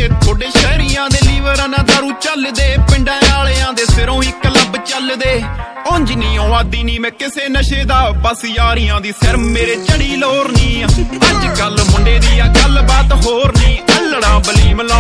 ਤੇ ਥੋੜੇ ਸ਼ਹਿਰੀਆਂ ਦੇ ਲੀਵਰਾਂ ਨਾਲ ਦਾਰੂ ਚੱਲਦੇ, ਪਿੰਡਾਂ ਵਾਲਿਆਂ ਦੇ ਸਿਰੋਂ ਹੀ ਕਲੱਬ ਚੱਲਦੇ। ਉਂਝ ਨੀ ਆਦੀ ਨੀ ਮੈਂ ਕਿਸੇ ਨਸ਼ੇ ਦਾ, ਬਸ ਯਾਰੀਆਂ ਦੀ ਸਿਰ ਮੇਰੇ ਚੜੀ ਲੋਰ ਨੀ। ਅੱਜ ਕੱਲ ਮੁੰਡੇ ਦੀ ਆ ਗੱਲਬਾਤ ਹੋਰ ਨੀ, ਅਲੜਾ ਬਲੀਮ ਲਾ